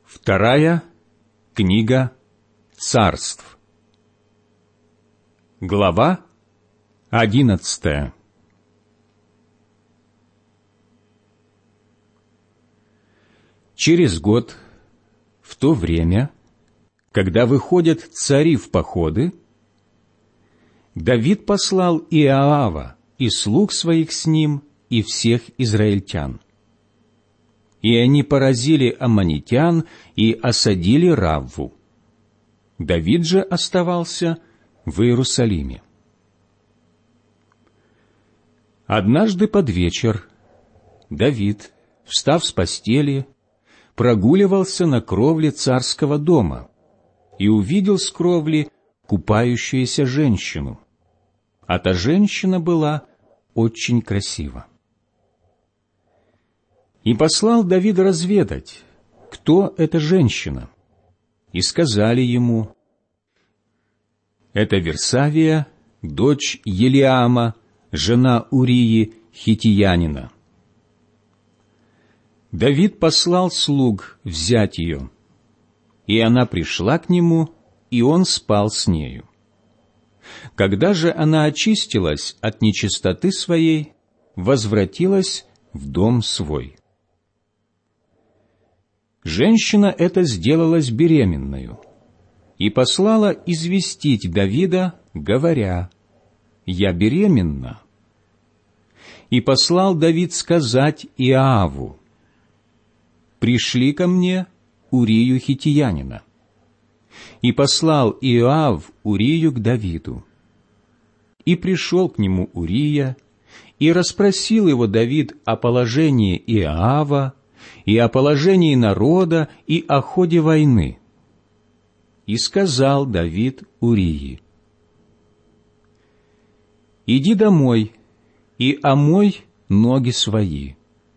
Вторая книга Царств. Глава 11. Через год, в то время, когда выходят цари в походы, Давид послал Иоава и слуг своих с ним и всех израильтян. И они поразили аммонитян и осадили Равву. Давид же оставался в Иерусалиме. Однажды под вечер Давид, встав с постели, прогуливался на кровле царского дома и увидел с кровли купающуюся женщину, а та женщина была очень красива. И послал Давид разведать, кто эта женщина, и сказали ему: «Это Версавия, дочь Елиама, жена Урии хиттиянина». Давид послал слуг взять ее, и она пришла к нему, и он спал с нею. Когда же она очистилась от нечистоты своей, возвратилась в дом свой. Женщина эта сделалась беременною и послала известить Давида, говоря: «Я беременна». И послал Давид сказать Иоаву: «Пришли ко мне Урию хиттиянина». И послал Иоав Урию к Давиду. И пришел к нему Урия, и расспросил его Давид о положении Иоава, и о положении народа, и о ходе войны. И сказал Давид Урии: «Иди домой и омой ноги свои».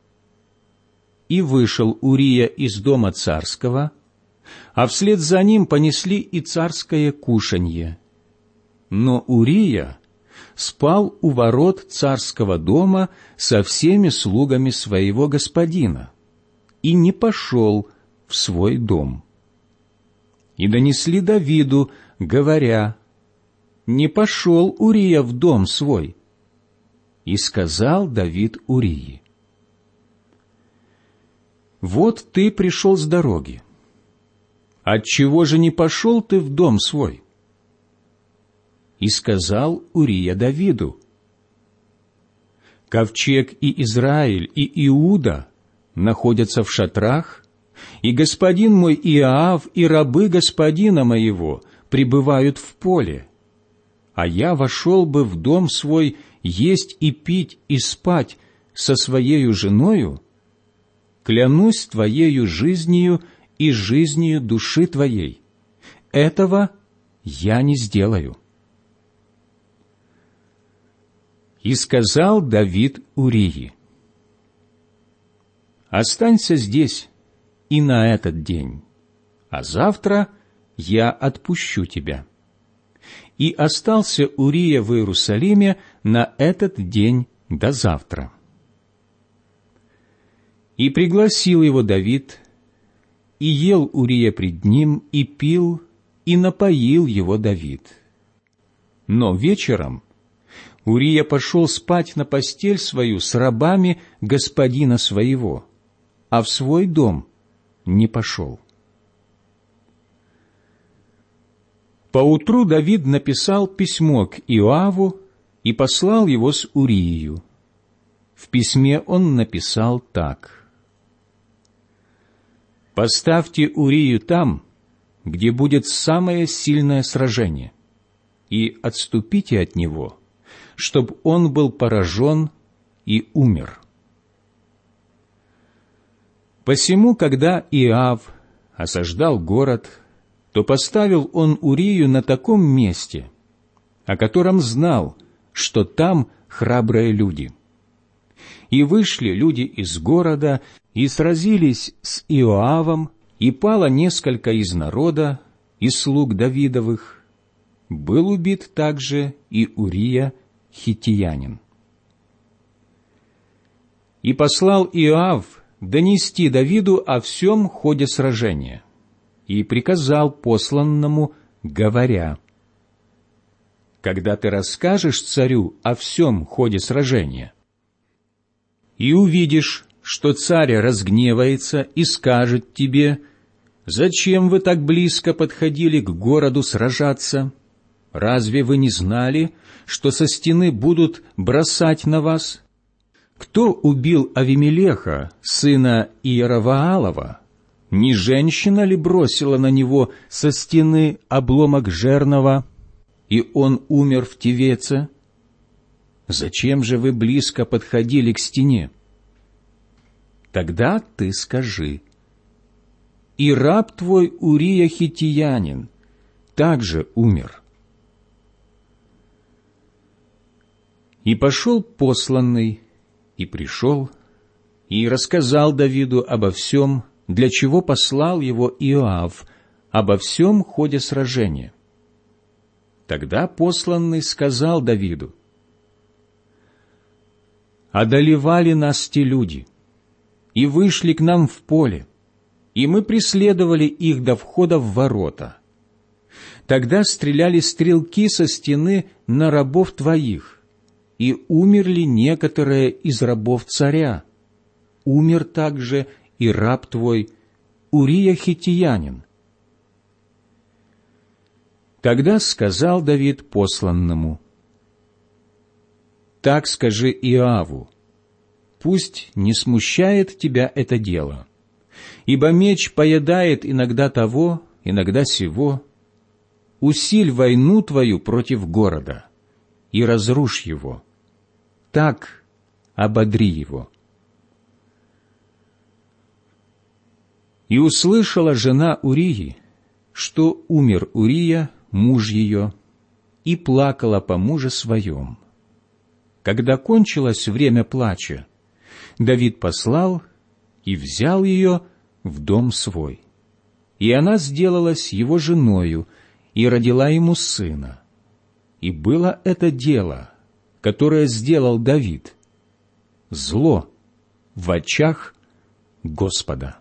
И вышел Урия из дома царского, а вслед за ним понесли и царское кушанье. Но Урия спал у ворот царского дома со всеми слугами своего господина и не пошел в свой дом. И донесли Давиду, говоря: «Не пошел Урия в дом свой». И сказал Давид Урии: «Вот ты пришел с дороги. Отчего же не пошел ты в дом свой?» И сказал Урия Давиду: «Ковчег и Израиль, и Иуда находятся в шатрах, и господин мой Иоав и рабы господина моего пребывают в поле, а я вошел бы в дом свой есть и пить и спать со своею женою, клянусь твоею жизнью и жизнью души твоей, этого я не сделаю». И сказал Давид Урии: «Останься здесь и на этот день, а завтра я отпущу тебя». И остался Урия в Иерусалиме на этот день до завтра. И пригласил его Давид, и ел Урия пред ним, и пил, и напоил его Давид. Но вечером Урия пошел спать на постель свою с рабами господина своего, а в свой дом не пошел. Поутру Давид написал письмо к Иоаву и послал его с Урией. В письме он написал так: «Поставьте Урию там, где будет самое сильное сражение, и отступите от него, чтоб он был поражен и умер». Посему, когда Иоав осаждал город, то поставил он Урию на таком месте, о котором знал, что там храбрые люди. И вышли люди из города, и сразились с Иоавом, и пало несколько из народа, и слуг Давидовых. Был убит также и Урия хиттиянин. И послал Иоав донести Давиду о всем ходе сражения, и приказал посланному, говоря: «Когда ты расскажешь царю о всем ходе сражения, и увидишь, что царь разгневается и скажет тебе: зачем вы так близко подходили к городу сражаться? Разве вы не знали, что со стены будут бросать на вас? Кто убил Авимелеха, сына Иераваалова? Не женщина ли бросила на него со стены обломок жернова, и он умер в Тевеце? Зачем же вы близко подходили к стене? Тогда ты скажи: и раб твой Урия хиттиянин также умер». И пошел посланный, и пришел, и рассказал Давиду обо всем, для чего послал его Иоав, обо всем ходе сражения. Тогда посланный сказал Давиду: «Одолевали нас те люди, и вышли к нам в поле, и мы преследовали их до входа в ворота. Тогда стреляли стрелки со стены на рабов твоих, и умерли некоторые из рабов царя. Умер также и раб твой Урия хиттиянин». Тогда сказал Давид посланному: «Так скажи Иоаву: пусть не смущает тебя это дело, ибо меч поедает иногда того, иногда сего. Усиль войну твою против города и разрушь его. Так ободри его». И услышала жена Урии, что умер Урия, муж ее, и плакала по муже своем. Когда кончилось время плача, Давид послал и взял ее в дом свой. И она сделалась его женою и родила ему сына. И было это дело, которое сделал Давид, зло в очах Господа.